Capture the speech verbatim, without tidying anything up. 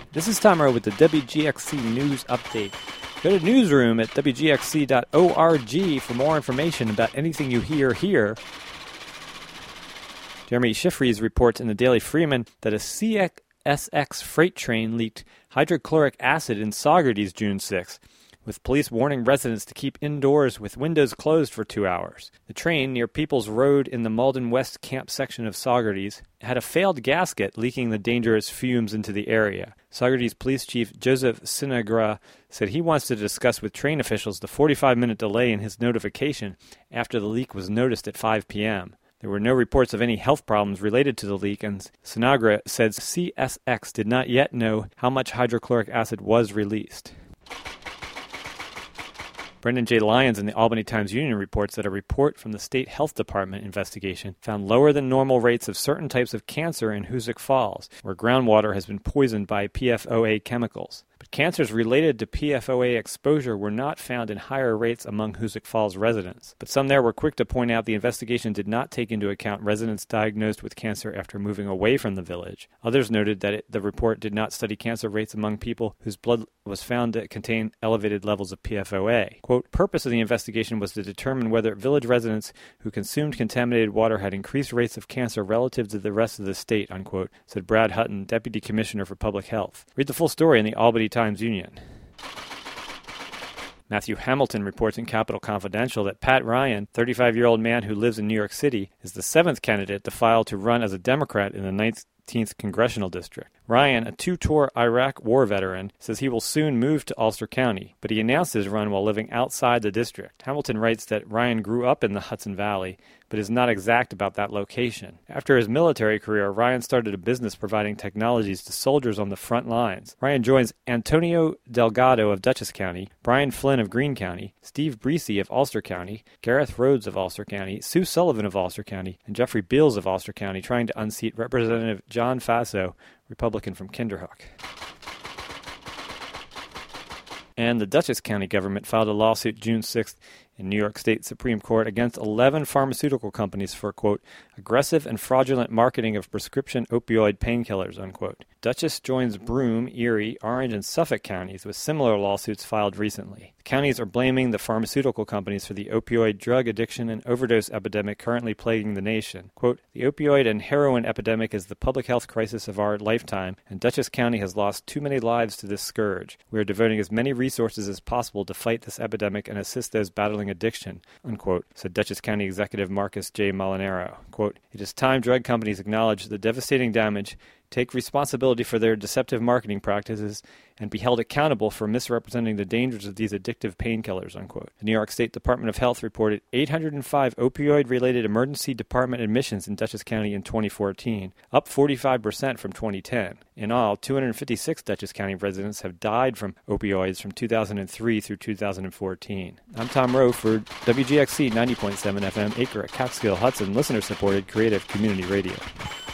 This is Tom Rowe with the W G X C News Update. Go to newsroom at W G X C dot org for more information about anything you hear here. Jeremy Schifries reports in the Daily Freeman that a C S X freight train leaked hydrochloric acid in Saugerties June sixth, with police warning residents to keep indoors with windows closed for two hours. The train, near Peoples Road in the Malden West Camp section of Saugerties, had a failed gasket leaking the dangerous fumes into the area. Saugerties Police Chief Joseph Sinagra said he wants to discuss with train officials the forty-five minute delay in his notification after the leak was noticed at five p.m. There were no reports of any health problems related to the leak, and Sinagra said C S X did not yet know how much hydrochloric acid was released. Brendan J. Lyons in the Albany Times-Union reports that a report from the State Health Department investigation found lower than normal rates of certain types of cancer in Hoosick Falls, where groundwater has been poisoned by P F O A chemicals. But cancers related to P F O A exposure were not found in higher rates among Hoosick Falls residents. But some there were quick to point out the investigation did not take into account residents diagnosed with cancer after moving away from the village. Others noted that it, the report did not study cancer rates among people whose blood was found to contain elevated levels of P F O A. Quote, purpose of the investigation was to determine whether village residents who consumed contaminated water had increased rates of cancer relative to the rest of the state, unquote, said Brad Hutton, Deputy Commissioner for Public Health. Read the full story in the Albany Times-Union. Matthew Hamilton reports in Capital Confidential that Pat Ryan, thirty-five-year-old man who lives in New York City, is the seventh candidate to file to run as a Democrat in the nineteenth Congressional District. Ryan, a two-tour Iraq war veteran, says he will soon move to Ulster County, but he announced his run while living outside the district. Hamilton writes that Ryan grew up in the Hudson Valley, but is not exact about that location. After his military career, Ryan started a business providing technologies to soldiers on the front lines. Ryan joins Antonio Delgado of Dutchess County, Brian Flynn of Greene County, Steve Breesey of Ulster County, Gareth Rhodes of Ulster County, Sue Sullivan of Ulster County, and Jeffrey Beals of Ulster County, trying to unseat Representative John Faso, Republican from Kinderhook. And the Dutchess County government filed a lawsuit June sixth in New York State Supreme Court against eleven pharmaceutical companies for, quote, aggressive and fraudulent marketing of prescription opioid painkillers, unquote. Dutchess joins Broome, Erie, Orange, and Suffolk counties with similar lawsuits filed recently. The counties are blaming the pharmaceutical companies for the opioid drug addiction and overdose epidemic currently plaguing the nation. Quote, the opioid and heroin epidemic is the public health crisis of our lifetime, and Dutchess County has lost too many lives to this scourge. We are devoting as many resources as possible to fight this epidemic and assist those battling addiction, unquote, said Dutchess County Executive Marcus J. Molinaro. Quote, it is time drug companies acknowledge the devastating damage, take responsibility for their deceptive marketing practices, and be held accountable for misrepresenting the dangers of these addictive painkillers, unquote. The New York State Department of Health reported eight hundred five opioid-related emergency department admissions in Dutchess County in twenty fourteen, up forty-five percent from twenty ten. In all, two hundred fifty-six Dutchess County residents have died from opioids from two thousand three through two thousand fourteen. I'm Tom Rowe for W G X C ninety point seven F M, Acre, Catskill, Hudson, listener-supported creative community radio.